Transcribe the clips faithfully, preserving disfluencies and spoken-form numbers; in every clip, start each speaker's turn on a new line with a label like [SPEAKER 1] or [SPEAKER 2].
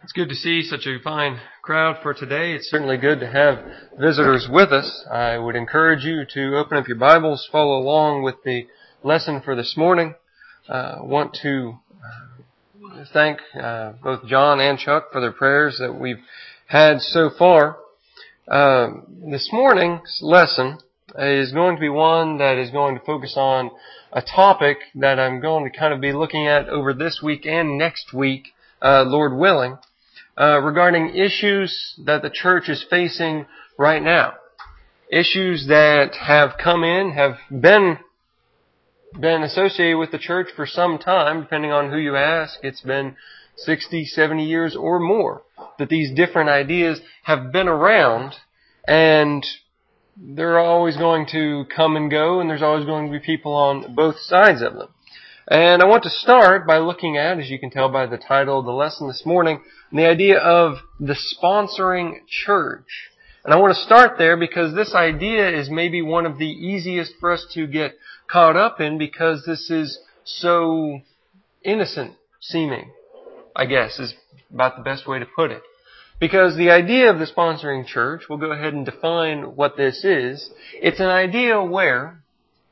[SPEAKER 1] It's good to see such a fine crowd for today. It's certainly good to have visitors with us. I would encourage you to open up your Bibles, follow along with the lesson for this morning. I uh, want to thank uh, both John and Chuck for their prayers that we've had so far. Uh, this morning's lesson is going to be one that is going to focus on a topic that I'm going to kind of be looking at over this week and next week, uh, Lord willing. Uh, regarding issues that the church is facing right now. Issues that have come in, have been, been associated with the church for some time, depending on who you ask. It's been sixty, seventy years or more that these different ideas have been around, and they're always going to come and go, and there's always going to be people on both sides of them. And I want to start by looking at, as you can tell by the title of the lesson this morning, the idea of the sponsoring church. And I want to start there because this idea is maybe one of the easiest for us to get caught up in because this is so innocent seeming, I guess, is about the best way to put it. Because the idea of the sponsoring church, we'll go ahead and define what this is. It's an idea where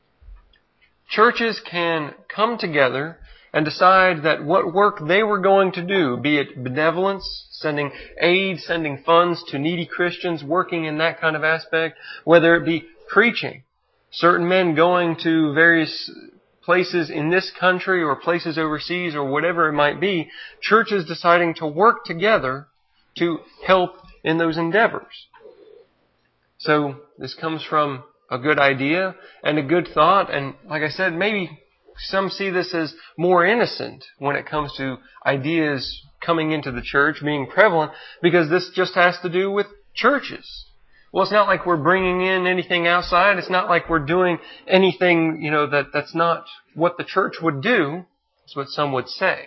[SPEAKER 1] churches can come together and decide that what work they were going to do, be it benevolence, sending aid, sending funds to needy Christians, working in that kind of aspect, whether it be preaching, certain men going to various places in this country or places overseas or whatever it might be, churches deciding to work together to help in those endeavors. So this comes from a good idea and a good thought. And like I said, maybe some see this as more innocent when it comes to ideas coming into the church, being prevalent, because this just has to do with churches. Well, it's not like we're bringing in anything outside. It's not like we're doing anything, you know, that, that's not what the church would do. That's what some would say.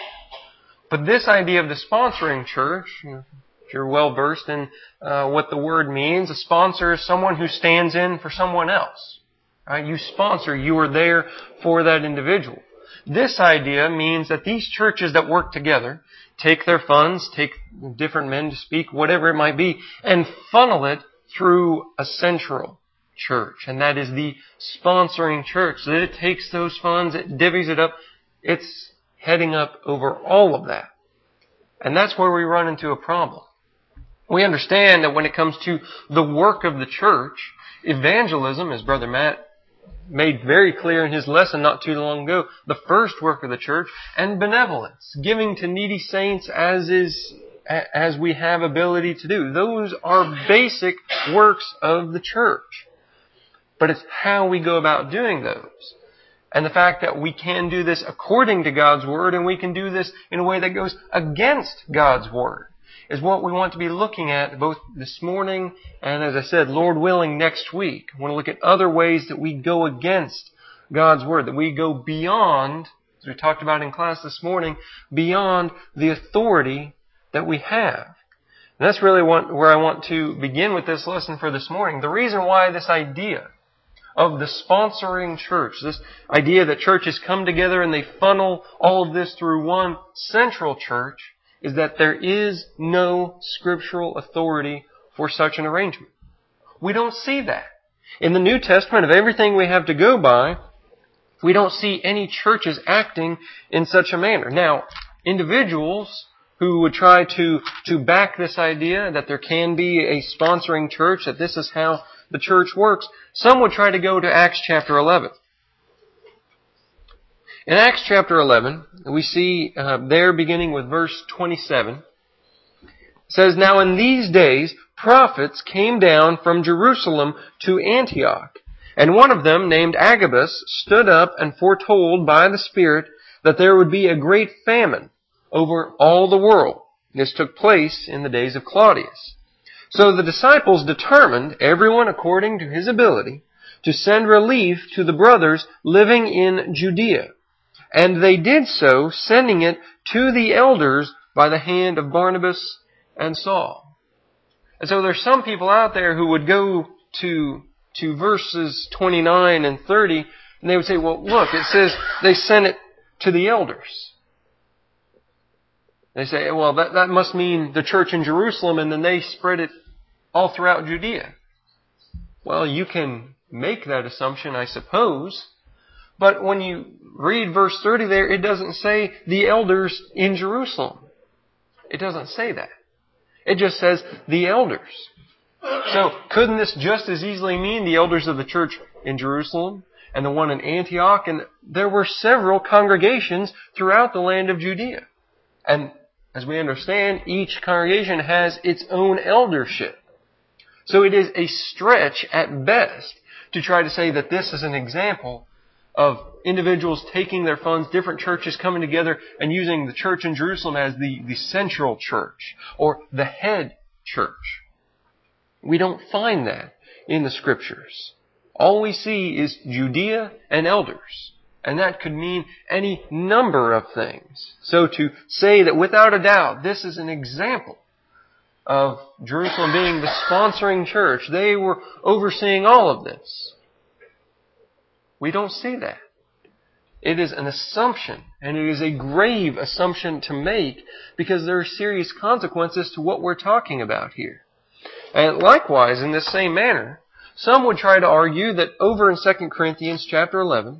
[SPEAKER 1] But this idea of the sponsoring church, you know, if you're well versed in uh, what the word means, a sponsor is someone who stands in for someone else. Right? You sponsor, you are there for that individual. This idea means that these churches that work together take their funds, take different men to speak, whatever it might be, and funnel it through a central church. And that is the sponsoring church. So that it takes those funds, it divvies it up, it's heading up over all of that. And that's where we run into a problem. We understand that when it comes to the work of the church, evangelism, as Brother Matt made very clear in his lesson not too long ago, the first work of the church, and benevolence, giving to needy saints as is, as we have ability to do. Those are basic works of the church. But it's how we go about doing those. And the fact that we can do this according to God's Word, and we can do this in a way that goes against God's Word, is what we want to be looking at both this morning and, as I said, Lord willing, next week. We want to look at other ways that we go against God's Word, that we go beyond, as we talked about in class this morning, beyond the authority that we have. And that's really what, where I want to begin with this lesson for this morning. The reason why this idea of the sponsoring church, this idea that churches come together and they funnel all of this through one central church, is that there is no scriptural authority for such an arrangement. We don't see that. In the New Testament, of everything we have to go by, we don't see any churches acting in such a manner. Now, individuals who would try to, to back this idea that there can be a sponsoring church, that this is how the church works, some would try to go to Acts chapter eleven. In Acts chapter eleven, we see uh, there beginning with verse twenty-seven, it says, "Now in these days prophets came down from Jerusalem to Antioch, and one of them, named Agabus, stood up and foretold by the Spirit that there would be a great famine over all the world. This took place in the days of Claudius. So the disciples determined, everyone according to his ability, to send relief to the brothers living in Judea. And they did so, sending it to the elders by the hand of Barnabas and Saul." And so there's some people out there who would go to, to verses twenty-nine and thirty, and they would say, well, look, it says they sent it to the elders. They say, well, that, that must mean the church in Jerusalem, and then they spread it all throughout Judea. Well, you can make that assumption, I suppose. But when you read verse thirty there, it doesn't say the elders in Jerusalem. It doesn't say that. It just says the elders. So couldn't this just as easily mean the elders of the church in Jerusalem and the one in Antioch? And there were several congregations throughout the land of Judea. And as we understand, each congregation has its own eldership. So it is a stretch at best to try to say that this is an example of individuals taking their funds, different churches coming together and using the church in Jerusalem as the, the central church or the head church. We don't find that in the Scriptures. All we see is Judea and elders. And that could mean any number of things. So to say that without a doubt this is an example of Jerusalem being the sponsoring church, they were overseeing all of this, we don't see that. It is an assumption, and it is a grave assumption to make because there are serious consequences to what we're talking about here. And likewise, in this same manner, some would try to argue that over in Second Corinthians chapter eleven,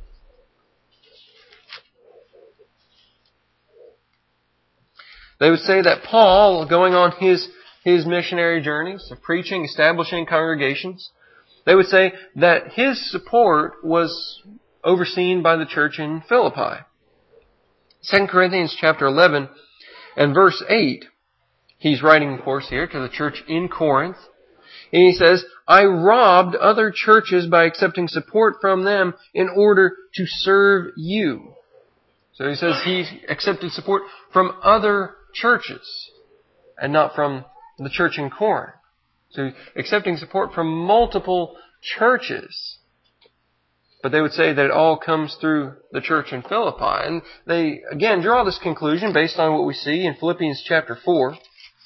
[SPEAKER 1] they would say that Paul, going on his, his missionary journeys of preaching, establishing congregations, they would say that his support was overseen by the church in Philippi. Second Corinthians chapter eleven and verse eight, he's writing, of course, here to the church in Corinth. And he says, I robbed other churches by accepting support from them in order to serve you. So he says he accepted support from other churches and not from the church in Corinth. So accepting support from multiple churches. But they would say that it all comes through the church in Philippi. And they, again, draw this conclusion based on what we see in Philippians chapter four.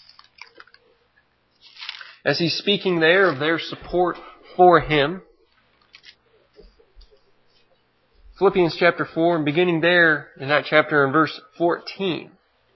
[SPEAKER 1] As he's speaking there of their support for him. Philippians chapter four, and beginning there in that chapter in verse fourteen.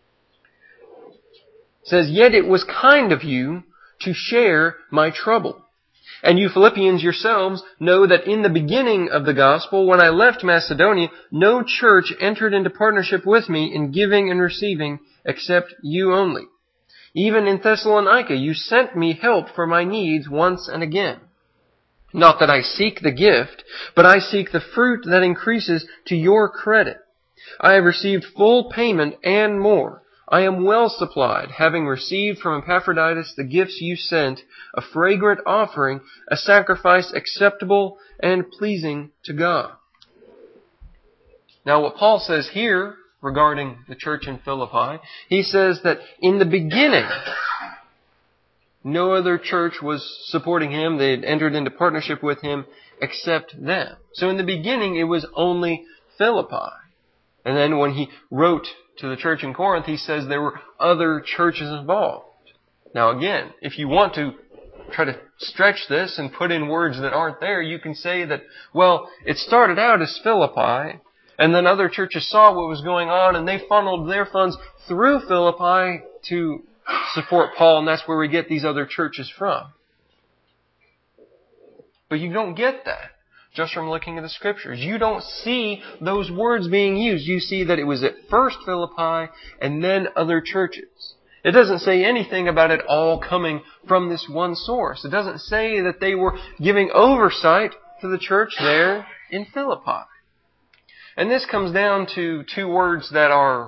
[SPEAKER 1] It says, Yet it was kind of you to share my trouble. And you Philippians yourselves know that in the beginning of the gospel, when I left Macedonia, no church entered into partnership with me in giving and receiving except you only. Even in Thessalonica, you sent me help for my needs once and again. Not that I seek the gift, but I seek the fruit that increases to your credit. I have received full payment and more. I am well supplied, having received from Epaphroditus the gifts you sent, a fragrant offering, a sacrifice acceptable and pleasing to God. Now what Paul says here regarding the church in Philippi, he says that in the beginning, no other church was supporting him. They had entered into partnership with him except them. So in the beginning, it was only Philippi. And then when he wrote to the church in Corinth, he says there were other churches involved. Now again, if you want to try to stretch this and put in words that aren't there, you can say that, well, it started out as Philippi, and then other churches saw what was going on, and they funneled their funds through Philippi to support Paul, and that's where we get these other churches from. But you don't get that just from looking at the Scriptures. You don't see those words being used. You see that it was at first Philippi and then other churches. It doesn't say anything about it all coming from this one source. It doesn't say that they were giving oversight to the church there in Philippi. And this comes down to two words that are,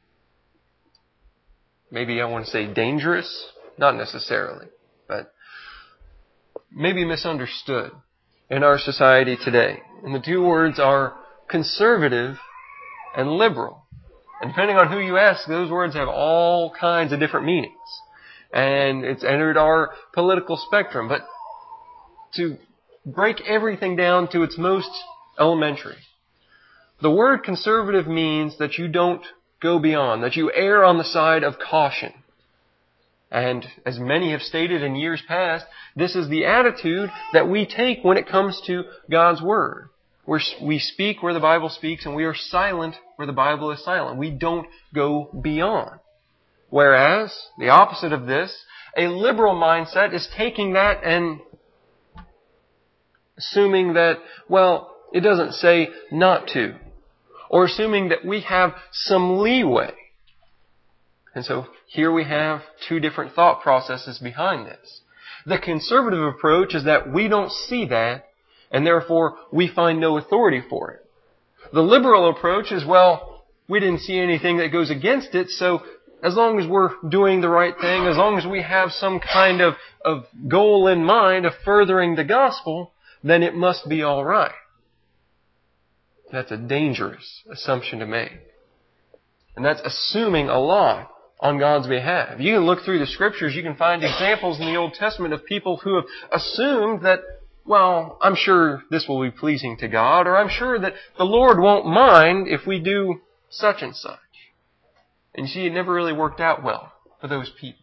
[SPEAKER 1] maybe I want to say dangerous, not necessarily, but maybe misunderstood in our society today. And the two words are conservative and liberal. And depending on who you ask, those words have all kinds of different meanings. And it's entered our political spectrum. But to break everything down to its most elementary, the word conservative means that you don't go beyond, that you err on the side of caution. And as many have stated in years past, this is the attitude that we take when it comes to God's Word. We're, we speak where the Bible speaks, and we are silent where the Bible is silent. We don't go beyond. Whereas, the opposite of this, a liberal mindset is taking that and assuming that, well, it doesn't say not to. Or assuming that we have some leeway. And so here we have two different thought processes behind this. The conservative approach is that we don't see that, and therefore we find no authority for it. The liberal approach is, well, we didn't see anything that goes against it, so as long as we're doing the right thing, as long as we have some kind of, of goal in mind of furthering the gospel, then it must be all right. That's a dangerous assumption to make. And that's assuming a lot on God's behalf. You can look through the Scriptures, you can find examples in the Old Testament of people who have assumed that, well, I'm sure this will be pleasing to God, or I'm sure that the Lord won't mind if we do such and such. And you see, it never really worked out well for those people.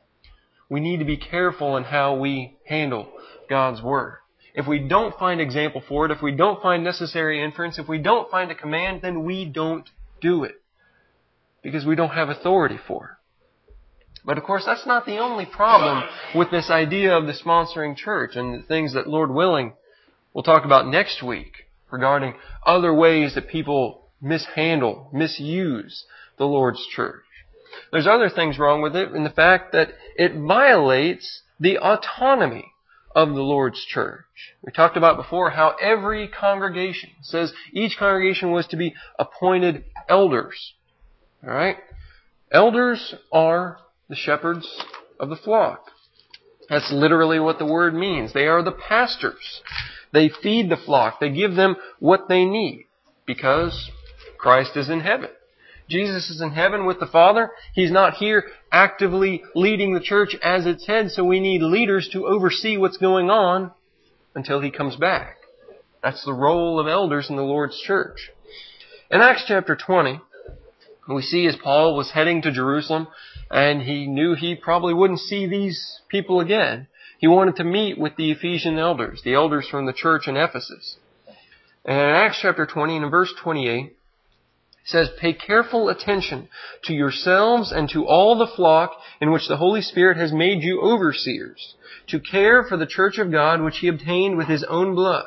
[SPEAKER 1] We need to be careful in how we handle God's Word. If we don't find example for it, if we don't find necessary inference, if we don't find a command, then we don't do it. Because we don't have authority for it. But of course, that's not the only problem with this idea of the sponsoring church and the things that, Lord willing, we'll talk about next week regarding other ways that people mishandle, misuse the Lord's church. There's other things wrong with it in the fact that it violates the autonomy of the Lord's church. We talked about before how every congregation says each congregation was to be appointed elders. All right? Elders are the shepherds of the flock. That's literally what the word means. They are the pastors. They feed the flock. They give them what they need because Christ is in heaven. Jesus is in heaven with the Father. He's not here actively leading the church as its head, so we need leaders to oversee what's going on until He comes back. That's the role of elders in the Lord's church. In Acts chapter twenty, we see as Paul was heading to Jerusalem, and he knew he probably wouldn't see these people again. He wanted to meet with the Ephesian elders, the elders from the church in Ephesus. And in Acts chapter twenty, and in verse twenty-eight, it says, "Pay careful attention to yourselves and to all the flock in which the Holy Spirit has made you overseers, to care for the church of God which He obtained with His own blood.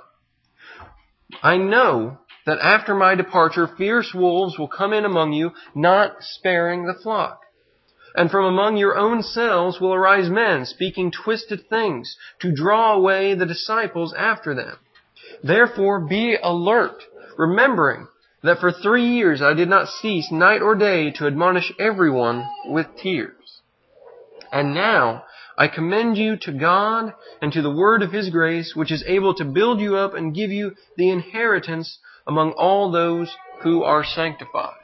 [SPEAKER 1] I know that after my departure fierce wolves will come in among you, not sparing the flock. And from among your own selves will arise men speaking twisted things to draw away the disciples after them. Therefore be alert, remembering that for three years I did not cease night or day to admonish everyone with tears. And now I commend you to God and to the word of His grace, which is able to build you up and give you the inheritance among all those who are sanctified."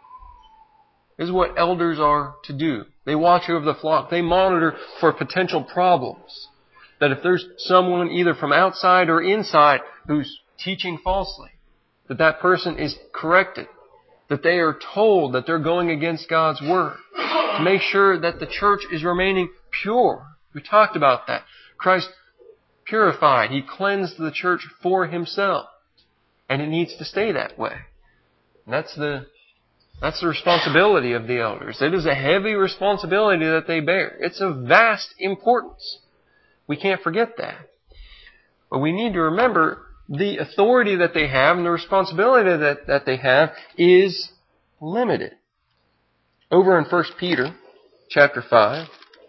[SPEAKER 1] This is what elders are to do. They watch over the flock. They monitor for potential problems. That if there's someone either from outside or inside who's teaching falsely, that that person is corrected, that they are told that they're going against God's Word, to make sure that the church is remaining pure. We talked about that. Christ purified. He cleansed the church for Himself. And it needs to stay that way. And that's the, that's the responsibility of the elders. It is a heavy responsibility that they bear. It's of vast importance. We can't forget that. But we need to remember the authority that they have and the responsibility that, that they have is limited. Over in First Peter chapter five,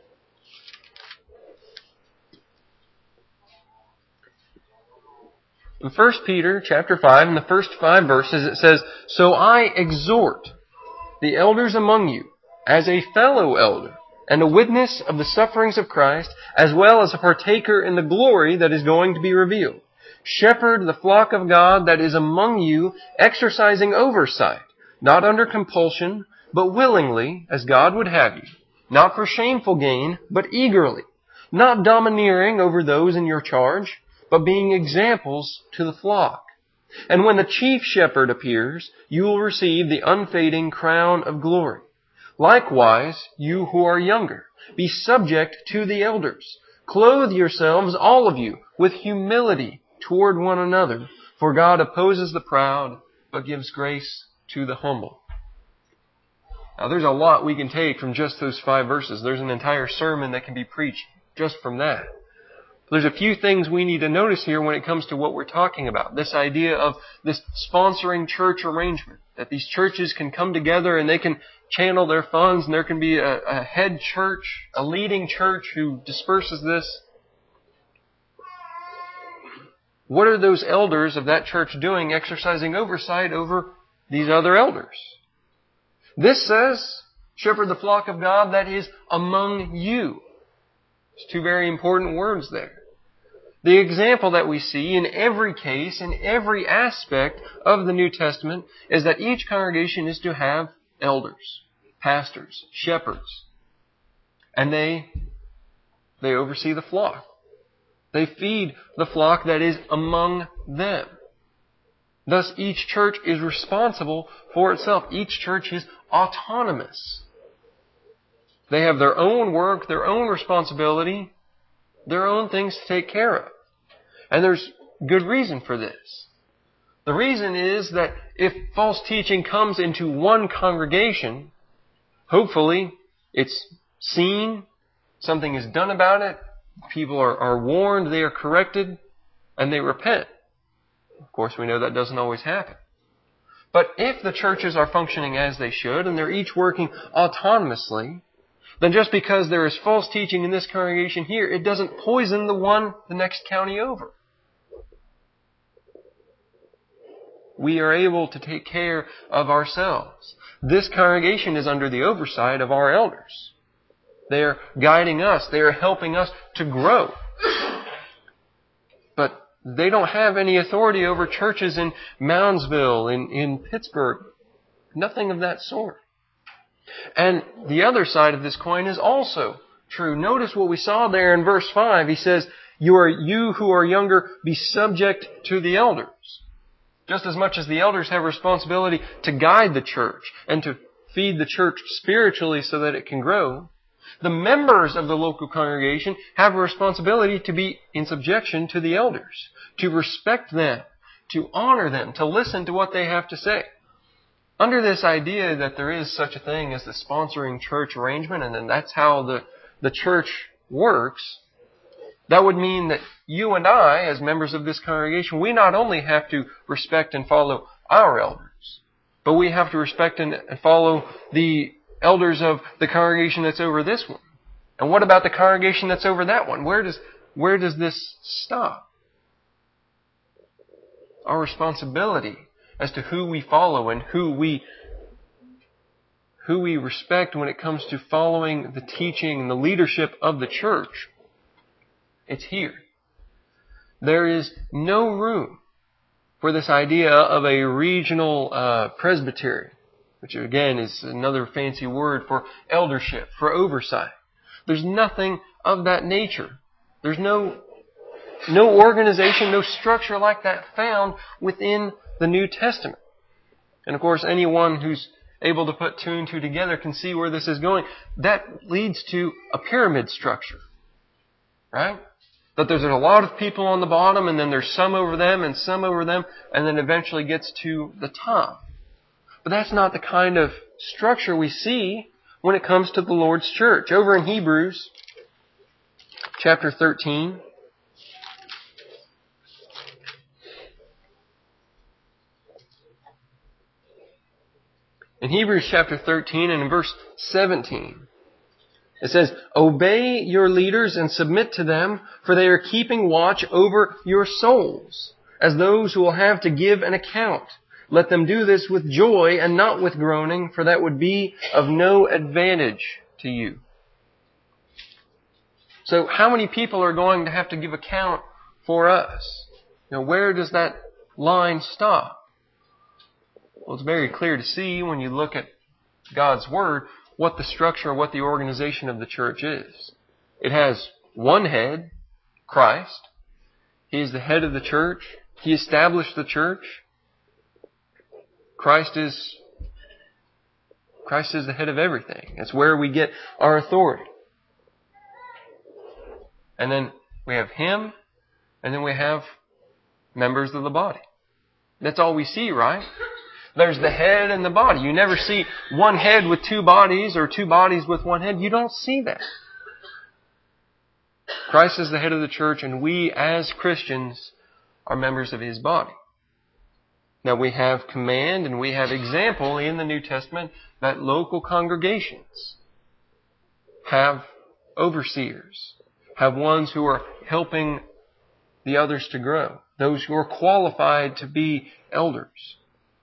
[SPEAKER 1] in First Peter chapter five, in the first five verses, it says, "So I exhort the elders among you as a fellow elder and a witness of the sufferings of Christ, as well as a partaker in the glory that is going to be revealed. Shepherd the flock of God that is among you, exercising oversight, not under compulsion, but willingly, as God would have you, not for shameful gain, but eagerly, not domineering over those in your charge, but being examples to the flock. And when the chief shepherd appears, you will receive the unfading crown of glory. Likewise, you who are younger, be subject to the elders. Clothe yourselves, all of you, with humility toward one another, for God opposes the proud, but gives grace to the humble." Now, there's a lot we can take from just those five verses. There's an entire sermon that can be preached just from that. There's a few things we need to notice here when it comes to what we're talking about. This idea of this sponsoring church arrangement. That these churches can come together and they can channel their funds, and there can be a, a head church, a leading church who disperses this. What are those elders of that church doing, exercising oversight over these other elders? This says, shepherd the flock of God that is among you. There's two very important words there. The example that we see in every case, in every aspect of the New Testament, is that each congregation is to have elders, pastors, shepherds. And they, they oversee the flock. They feed the flock that is among them. Thus, each church is responsible for itself. Each church is autonomous. They have their own work, their own responsibility, their own things to take care of. And there's good reason for this. The reason is that if false teaching comes into one congregation, hopefully it's seen, something is done about it, people are, are warned, they are corrected, and they repent. Of course, we know that doesn't always happen. But if the churches are functioning as they should, and they're each working autonomously, then just because there is false teaching in this congregation here, it doesn't poison the one the next county over. We are able to take care of ourselves. This congregation is under the oversight of our elders. They are guiding us. They are helping us to grow. But they don't have any authority over churches in Moundsville, in, in Pittsburgh. Nothing of that sort. And the other side of this coin is also true. Notice what we saw there in verse five. He says, you are you who are younger, be subject to the elders. Just as much as the elders have responsibility to guide the church and to feed the church spiritually so that it can grow, the members of the local congregation have a responsibility to be in subjection to the elders, to respect them, to honor them, to listen to what they have to say. Under this idea that there is such a thing as the sponsoring church arrangement, and then that's how the, the church works, that would mean that you and I, as members of this congregation, we not only have to respect and follow our elders, but we have to respect and follow the elders of the congregation that's over this one. And what about the congregation that's over that one? Where does, where does this stop? Our responsibility as to who we follow and who we who we respect when it comes to following the teaching and the leadership of the church. It's here. There is no room for this idea of a regional uh, presbytery, which again is another fancy word for eldership, for oversight. There's nothing of that nature. There's no no organization, no structure like that found within the New Testament. And of course, anyone who's able to put two and two together can see where this is going. That leads to a pyramid structure. Right? That there's a lot of people on the bottom, and then there's some over them and some over them, and then eventually gets to the top. But that's not the kind of structure we see when it comes to the Lord's church. Over in Hebrews chapter thirteen, in Hebrews chapter thirteen and in verse seventeen, it says, obey your leaders and submit to them, for they are keeping watch over your souls, as those who will have to give an account. Let them do this with joy and not with groaning, for that would be of no advantage to you. So how many people are going to have to give account for us? Now, where does that line stop? Well, it's very clear to see when you look at God's Word what the structure, what the organization of the church is. It has one head, Christ. He is the head of the church. He established the church. Christ is, Christ is the head of everything. It's where we get our authority. And then we have Him, and then we have members of the body. That's all we see, right? there's the head and the body. You never see one head with two bodies or two bodies with one head. You don't see that. Christ is the head of the church, and we as Christians are members of His body. Now we have command and we have example in the New Testament that local congregations have overseers, have ones who are helping the others to grow, those who are qualified to be elders.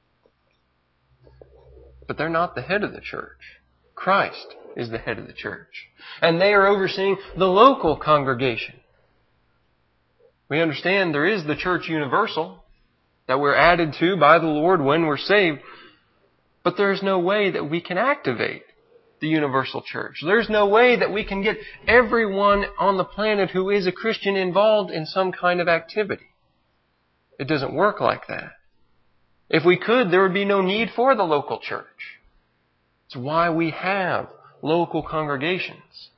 [SPEAKER 1] But they're not the head of the church. Christ is the head of the church. And they are overseeing the local congregation. We understand there is the church universal that we're added to by the Lord when we're saved, but there's no way that we can activate the universal church. There's no way that we can get everyone on the planet who is a Christian involved in some kind of activity. It doesn't work like that. If we could, there would be no need for the local church. It's why we have local congregations.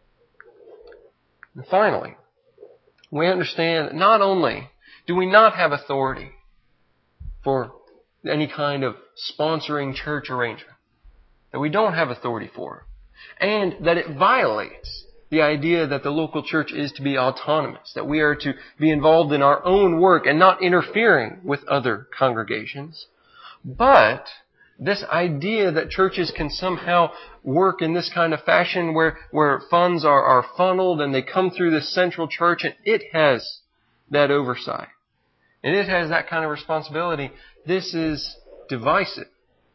[SPEAKER 1] And finally, we understand that not only do we not have authority for any kind of sponsoring church arrangement, that we don't have authority for, and that it violates the idea that the local church is to be autonomous, that we are to be involved in our own work and not interfering with other congregations. But this idea that churches can somehow work in this kind of fashion where, where funds are, are funneled and they come through this central church and it has that oversight, and it has that kind of responsibility, this is divisive.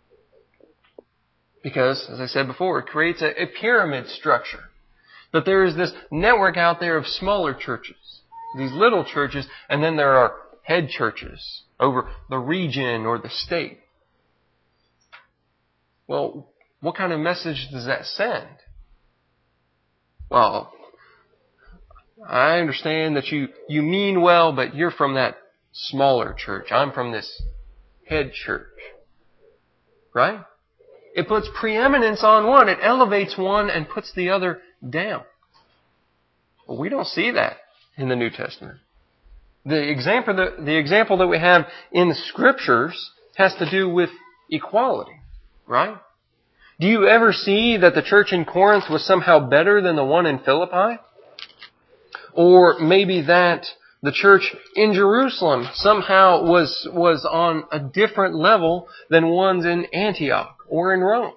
[SPEAKER 1] Because, as I said before, it creates a, a pyramid structure. That there is this network out there of smaller churches, these little churches, and then there are head churches over the region or the state. Well, what kind of message does that send? Well, I understand that you, you mean well, but you're from that smaller church. I'm from this head church. Right? It puts preeminence on one. It elevates one and puts the other down. Well, we don't see that in the New Testament. The example that, the example that we have in the Scriptures has to do with equality. Right? Do you ever see that the church in Corinth was somehow better than the one in Philippi? Or maybe that the church in Jerusalem somehow was, was on a different level than ones in Antioch or in Rome?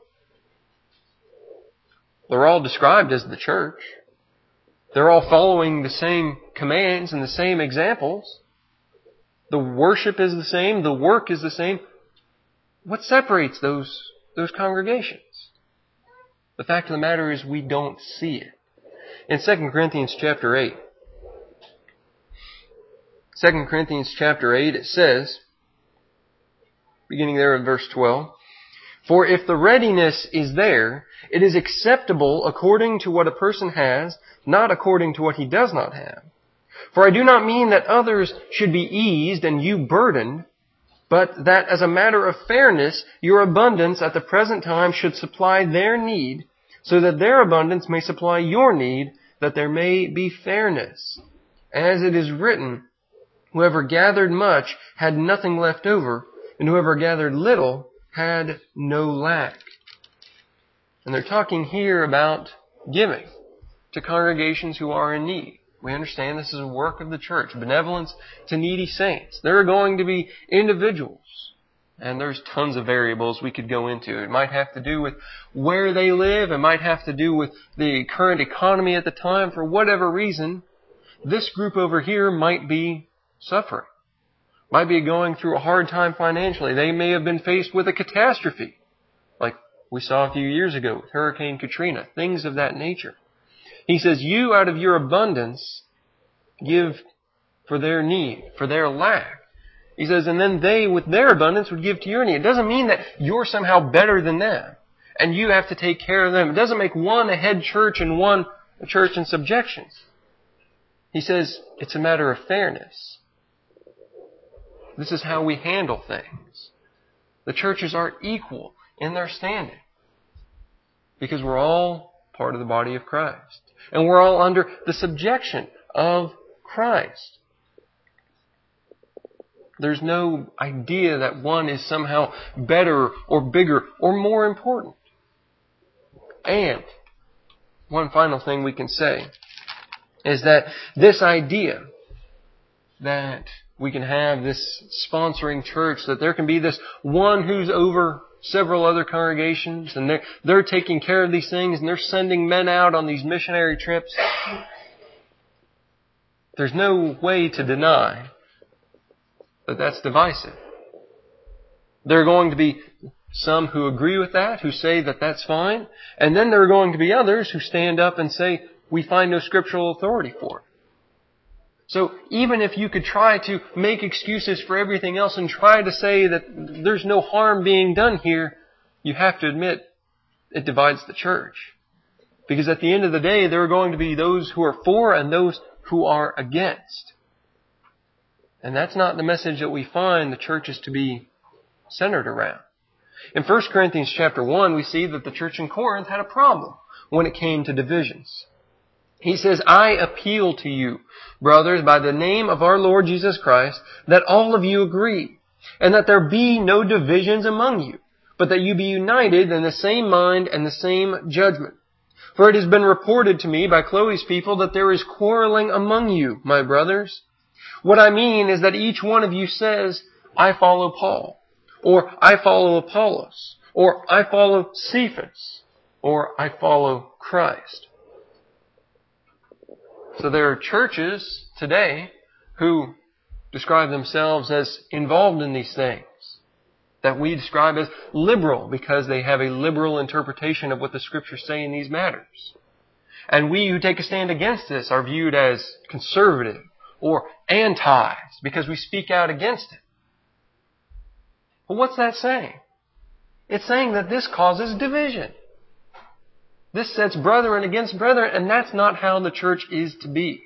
[SPEAKER 1] They're all described as the church. They're all following the same commands and the same examples. The worship is the same. The work is the same. What separates those, those congregations? The fact of the matter is we don't see it. In Second Corinthians chapter eight, Second Corinthians chapter eight, it says, beginning there in verse twelve, "For if the readiness is there, it is acceptable according to what a person has, not according to what he does not have. For I do not mean that others should be eased and you burdened, but that as a matter of fairness, your abundance at the present time should supply their need, so that their abundance may supply your need, that there may be fairness. As it is written, whoever gathered much had nothing left over, and whoever gathered little had no lack." And they're talking here about giving to congregations who are in need. We understand this is a work of the church, benevolence to needy saints. There are going to be individuals, and there's tons of variables we could go into. It might have to do with where they live. It might have to do with the current economy at the time. For whatever reason, this group over here might be suffering, might be going through a hard time financially. They may have been faced with a catastrophe, like we saw a few years ago with Hurricane Katrina, things of that nature. He says, you out of your abundance give for their need, for their lack. He says, and then they with their abundance would give to your need. It doesn't mean that you're somehow better than them and you have to take care of them. It doesn't make one a head church and one a church in subjection. He says it's a matter of fairness. This is how we handle things. The churches are equal in their standing because we're all part of the body of Christ. And we're all under the subjection of Christ. There's no idea that one is somehow better or bigger or more important. And one final thing we can say is that this idea that we can have this sponsoring church, that there can be this one who's over several other congregations and they're, they're taking care of these things and they're sending men out on these missionary trips. There's no way to deny that that's divisive. There are going to be some who agree with that, who say that that's fine, and then there are going to be others who stand up and say, we find no scriptural authority for it. So even if you could try to make excuses for everything else and try to say that there's no harm being done here, you have to admit it divides the church. Because at the end of the day, there are going to be those who are for and those who are against. And that's not the message that we find the church is to be centered around. In First Corinthians chapter one, we see that the church in Corinth had a problem when it came to divisions. He says, I appeal to you, brothers, by the name of our Lord Jesus Christ, that all of you agree, and that there be no divisions among you, but that you be united in the same mind and the same judgment. For it has been reported to me by Chloe's people that there is quarreling among you, my brothers. What I mean is that each one of you says, I follow Paul, or I follow Apollos, or I follow Cephas, or I follow Christ. So there are churches today who describe themselves as involved in these things that we describe as liberal because they have a liberal interpretation of what the Scriptures say in these matters. And we who take a stand against this are viewed as conservative or anti because we speak out against it. Well, what's that saying? It's saying that this causes division. This sets brethren against brethren, and that's not how the church is to be.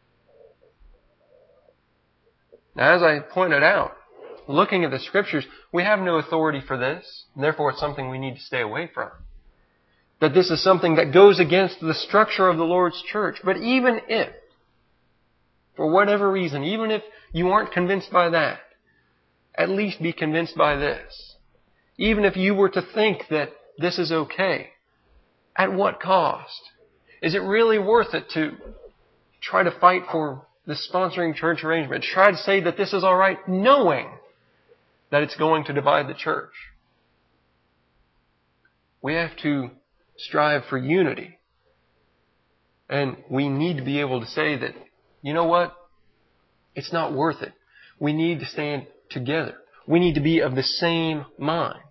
[SPEAKER 1] Now, as I pointed out, looking at the Scriptures, we have no authority for this, and therefore it's something we need to stay away from. That this is something that goes against the structure of the Lord's church. But even if, for whatever reason, even if you aren't convinced by that, at least be convinced by this. Even if you were to think that this is okay, at what cost? Is it really worth it to try to fight for this sponsoring church arrangement? Try to say that this is all right, knowing that it's going to divide the church. We have to strive for unity. And we need to be able to say that, you know what? It's not worth it. We need to stand together. We need to be of the same mind.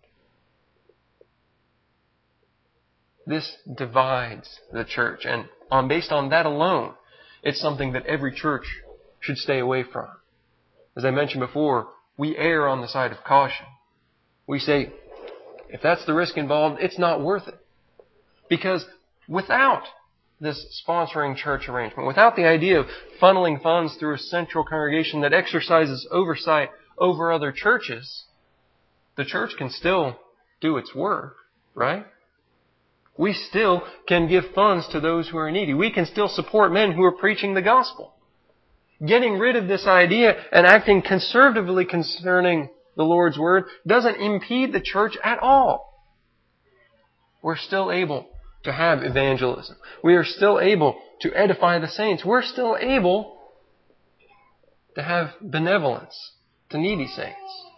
[SPEAKER 1] This divides the church. And on based on that alone, it's something that every church should stay away from. As I mentioned before, we err on the side of caution. We say, if that's the risk involved, it's not worth it. Because without this sponsoring church arrangement, without the idea of funneling funds through a central congregation that exercises oversight over other churches, the church can still do its work, right? We still can give funds to those who are needy. We can still support men who are preaching the gospel. Getting rid of this idea and acting conservatively concerning the Lord's Word doesn't impede the church at all. We're still able to have evangelism. We are still able to edify the saints. We're still able to have benevolence to needy saints.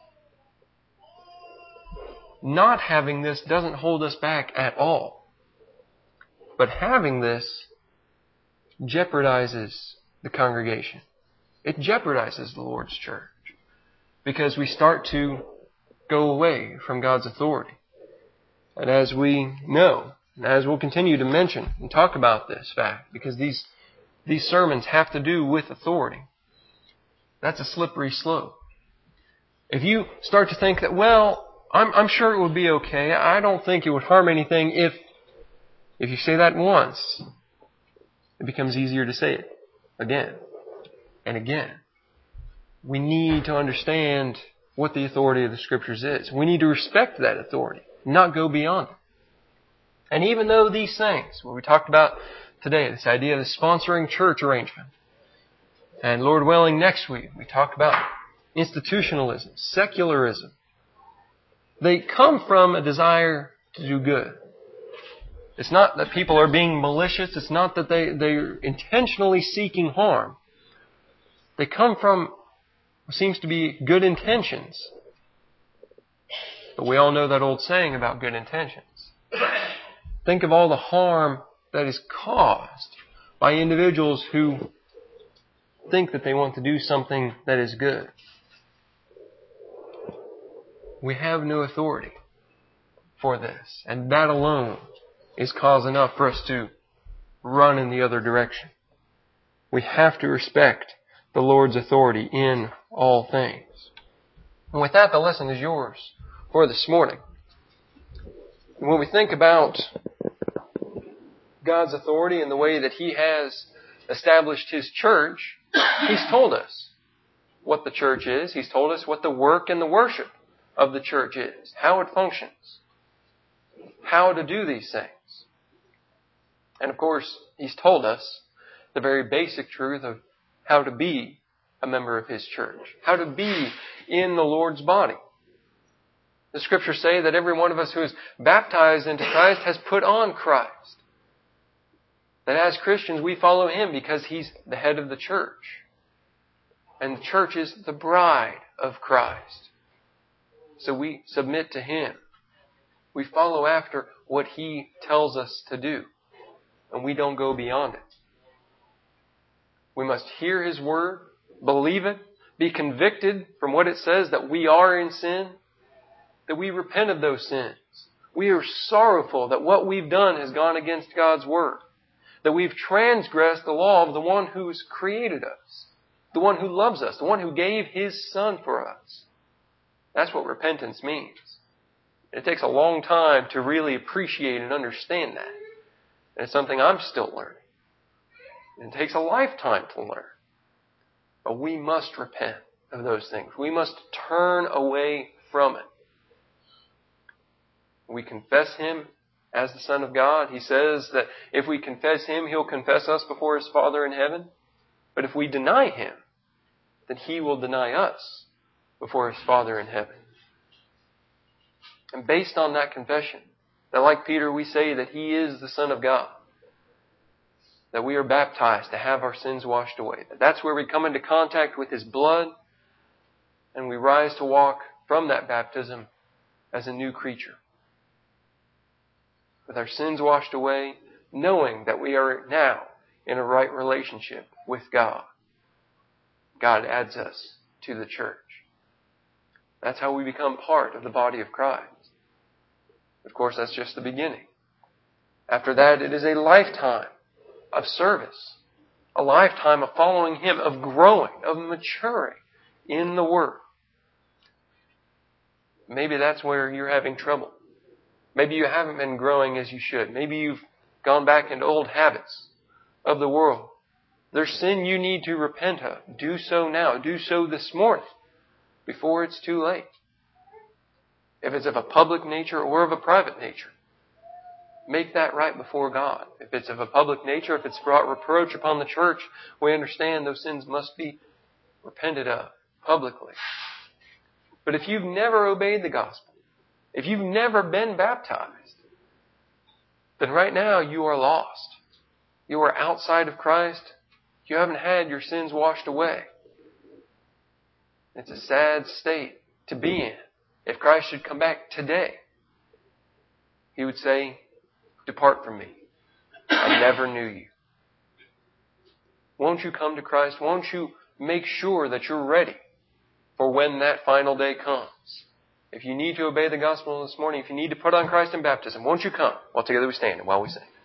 [SPEAKER 1] Not having this doesn't hold us back at all. But having this jeopardizes the congregation. It jeopardizes the Lord's church. Because we start to go away from God's authority. And as we know, and as we'll continue to mention and talk about this fact, because these, these sermons have to do with authority, that's a slippery slope. If you start to think that, well, I'm, I'm sure it would be okay, I don't think it would harm anything if If you say that once, it becomes easier to say it again and again. We need to understand what the authority of the Scriptures is. We need to respect that authority, not go beyond it. And even though these things, what we talked about today, this idea of the sponsoring church arrangement, and Lord willing, next week we talk about institutionalism, secularism. They come from a desire to do good. It's not that people are being malicious. It's not that they, they're intentionally seeking harm. They come from what seems to be good intentions. But we all know that old saying about good intentions. Think of all the harm that is caused by individuals who think that they want to do something that is good. We have no authority for this. And that alone is cause enough for us to run in the other direction. We have to respect the Lord's authority in all things. And with that, the lesson is yours for this morning. When we think about God's authority and the way that He has established His church, He's told us what the church is. He's told us what the work and the worship of the church is, how it functions, how to do these things. And of course, He's told us the very basic truth of how to be a member of His church, how to be in the Lord's body. The Scriptures say that every one of us who is baptized into Christ has put on Christ. That as Christians we follow Him because He's the head of the church. And the church is the bride of Christ. So we submit to Him. We follow after what He tells us to do. And we don't go beyond it. We must hear His word, believe it, be convicted from what it says that we are in sin, that we repent of those sins. We are sorrowful that what we've done has gone against God's word, that we've transgressed the law of the one who's created us, the one who loves us, the one who gave His Son for us. That's what repentance means. It takes a long time to really appreciate and understand that. And it's something I'm still learning. It takes a lifetime to learn. But we must repent of those things. We must turn away from it. We confess Him as the Son of God. He says that if we confess Him, He'll confess us before His Father in heaven. But if we deny Him, then He will deny us before His Father in heaven. And based on that confession, that like Peter, we say that He is the Son of God. That we are baptized to have our sins washed away. That that's where we come into contact with His blood, and we rise to walk from that baptism as a new creature. With our sins washed away, knowing that we are now in a right relationship with God. God adds us to the church. That's how we become part of the body of Christ. Of course, that's just the beginning. After that, it is a lifetime of service, a lifetime of following Him, of growing, of maturing in the Word. Maybe that's where you're having trouble. Maybe you haven't been growing as you should. Maybe you've gone back into old habits of the world. There's sin you need to repent of. Do so now. Do so this morning before it's too late. If it's of a public nature or of a private nature, make that right before God. If it's of a public nature, if it's brought reproach upon the church, we understand those sins must be repented of publicly. But if you've never obeyed the gospel, if you've never been baptized, then right now you are lost. You are outside of Christ. You haven't had your sins washed away. It's a sad state to be in. If Christ should come back today, He would say, "Depart from me. I never knew you." Won't you come to Christ? Won't you make sure that you're ready for when that final day comes? If you need to obey the gospel this morning, if you need to put on Christ in baptism, won't you come? While together we stand and while we sing.